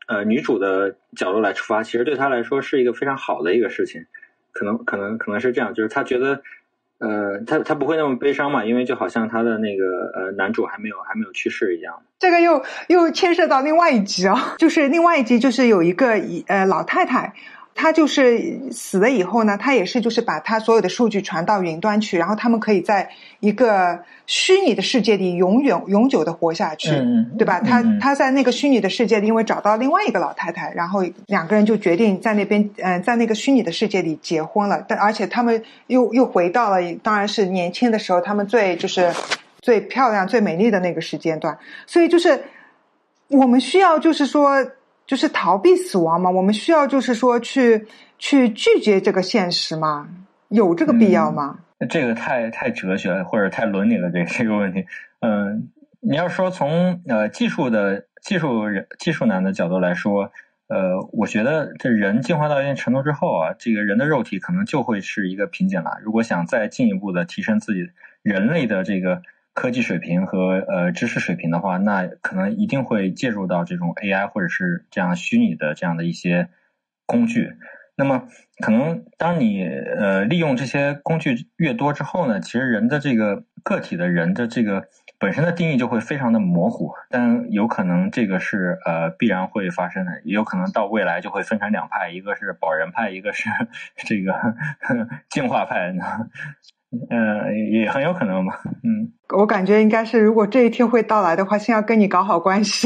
女主的角度来出发，其实对她来说是一个非常好的一个事情，可能是这样，就是她觉得她不会那么悲伤嘛，因为就好像她的那个男主还没有去世一样。 这个又牵涉到另外一集啊，就是另外一集就是有一个老太太。他就是死了以后呢，他也是就是把他所有的数据传到云端去，然后他们可以在一个虚拟的世界里永久的活下去，对吧？他在那个虚拟的世界里，因为找到另外一个老太太，然后两个人就决定在那边在那个虚拟的世界里结婚了。而且他们又回到了当然是年轻的时候，他们最漂亮最美丽的那个时间段。所以就是我们需要就是逃避死亡吗？我们需要就是说去拒绝这个现实吗？有这个必要吗？ 这个太哲学或者太伦理了，这个问题。你要说从技术男的角度来说，我觉得这人进化到一定程度之后啊，这个人的肉体可能就会是一个瓶颈了。如果想再进一步的提升自己人类的这个科技水平和知识水平的话，那可能一定会介入到这种 AI 或者是这样虚拟的这样的一些工具。那么可能当你利用这些工具越多之后呢，其实人的这个个体的人的这个本身的定义就会非常的模糊，但有可能这个是必然会发生的，也有可能到未来就会分成两派，一个是保人派，一个是这个进化派呢。也很有可能嘛。 我感觉应该是如果这一天会到来的话，先要跟你搞好关系。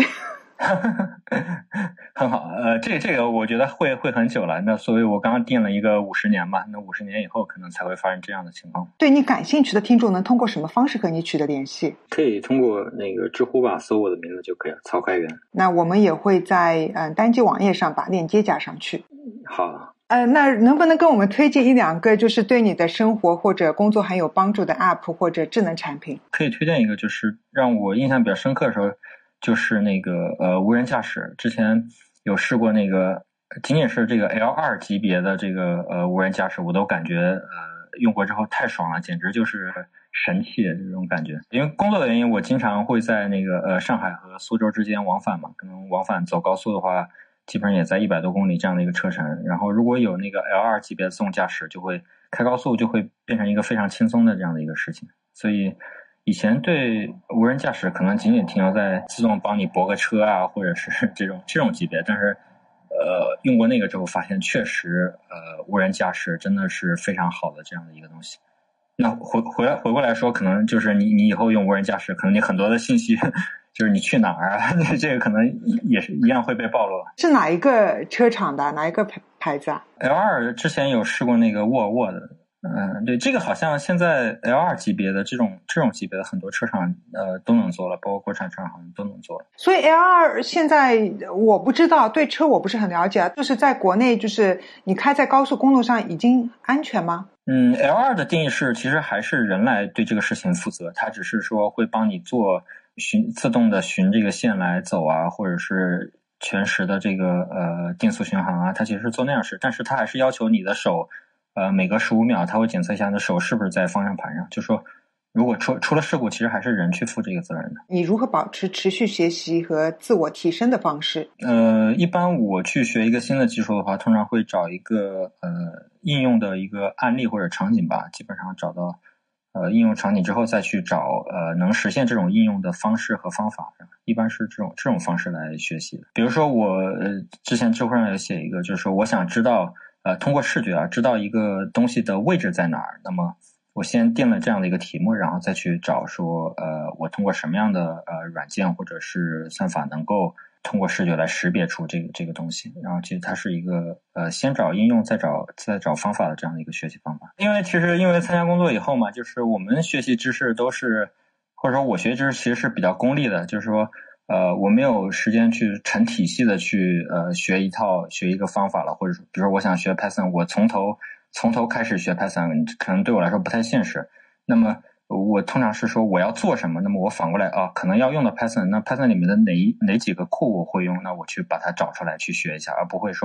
很好，这个我觉得会很久了。那所以我刚刚定了一个50年嘛，那50年以后可能才会发生这样的情况。 对你感兴趣的听众能通过什么方式和你取得联系？ 可以通过那个知乎吧，搜我的名字就可以了，曹开元。 那我们也会在单机网页上把链接加上去。 好。 那能不能跟我们推荐一两个就是对你的生活或者工作很有帮助的 App 或者智能产品？ 可以推荐一个，就是让我印象比较深刻的时候，就是那个无人驾驶。之前有试过那个，仅仅是这个 L2 级别的这个无人驾驶，我都感觉用过之后太爽了，简直就是神器这种感觉。因为工作的原因，我经常会在那个上海和苏州之间往返嘛，可能往返走高速的话，基本上也在100多公里这样的一个车程。然后如果有那个 L2 级别的自动驾驶，就会开高速就会变成一个非常轻松的这样的一个事情。所以以前对无人驾驶可能仅仅停留在自动帮你泊个车啊，或者是这种级别，但是用过那个之后发现确实无人驾驶真的是非常好的这样的一个东西。那回过来说，可能就是你以后用无人驾驶，可能你很多的信息就是你去哪儿啊，这个可能也是一样会被暴露。 是哪一个车厂的？哪一个牌子啊？ L2 之前有试过那个沃尔沃的。对，这个好像现在 L2 级别的这种级别的很多车厂都能做了，包括国产车厂好像都能做了。 所以 L2 现在我不知道，对车我不是很了解，就是在国内就是你开在高速公路上已经安全吗 ？L2 的定义是其实还是人来对这个事情负责，它只是说会帮你做自动的循这个线来走啊，或者是全时的这个定速巡航啊，它其实是做那样事，但是它还是要求你的手每隔15秒它会检测一下你的手是不是在方向盘上，就说如果出了事故，其实还是人去负这个责任的。 你如何保持持续学习和自我提升的方式？ 一般我去学一个新的技术的话，通常会找一个应用的一个案例或者场景吧，基本上找到应用场景之后再去找能实现这种应用的方式和方法，一般是这种方式来学习的。比如说我之前知乎上有写一个，就是说我想知道通过视觉知道一个东西的位置在哪儿，那么我先定了这样的一个题目，然后再去找说我通过什么样的软件或者是算法能够通过视觉来识别出这个东西。然后其实它是一个先找应用再找方法的这样的一个学习方法。因为参加工作以后嘛，就是我们学习知识都是，或者说我学知识其实是比较功利的，就是说我没有时间去成体系的去学一个方法了，或者说比如说我想学 Python， 我从头开始学 Python 可能对我来说不太现实。那么我通常是说我要做什么，那么我反过来可能要用到 Python， 那 Python 里面的哪几个库我会用，那我去把它找出来去学一下，而不会说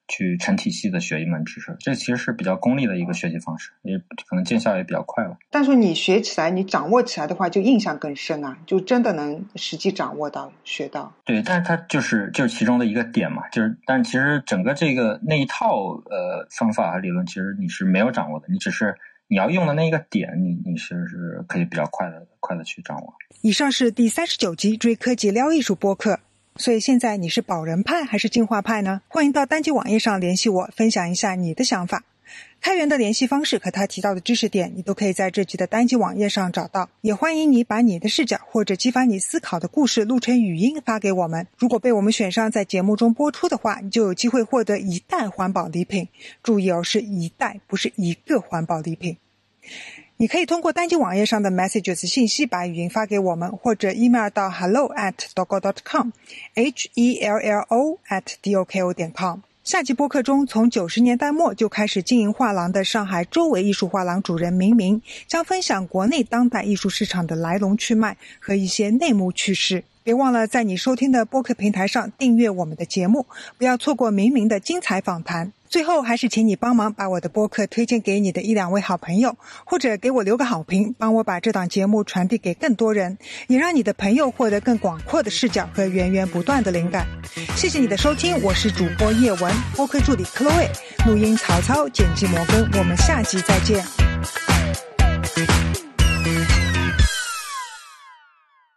去成体系的学一门知识，这其实是比较功利的一个学习方式，也可能见效也比较快了。 但是你学起来，你掌握起来的话，就印象更深啊，就真的能实际掌握到、学到。 对，但是它就是其中的一个点嘛，但其实整个那一套方法和理论，其实你是没有掌握的，你只是你要用的那一个点，你是可以比较快的去掌握。 以上是第39集追科技撩艺术播客。所以现在你是保人派还是进化派呢？欢迎到单集网页上联系我，分享一下你的想法。开源的联系方式和他提到的知识点，你都可以在这集的单集网页上找到。也欢迎你把你的视角或者激发你思考的故事录成语音发给我们。如果被我们选上在节目中播出的话，你就有机会获得1袋环保礼品。注意哦，是1袋，不是1个环保礼品。你可以通过单集网页上的 messages 信息把语音发给我们，或者 email 到 hello@doco.com hello@doko.com。 下期播客中，从90年代末就开始经营画廊的上海周围艺术画廊主人明将分享国内当代艺术市场的来龙去脉和一些内幕趣事。别忘了在你收听的播客平台上订阅我们的节目，不要错过明的精彩访谈。最后还是请你帮忙把我的播客推荐给你的1-2位好朋友，或者给我留个好评，帮我把这档节目传递给更多人，也让你的朋友获得更广阔的视角和源源不断的灵感。谢谢你的收听，我是主播叶文，播客助理 Chloe， 录音曹操，剪辑摩根，我们下集再见。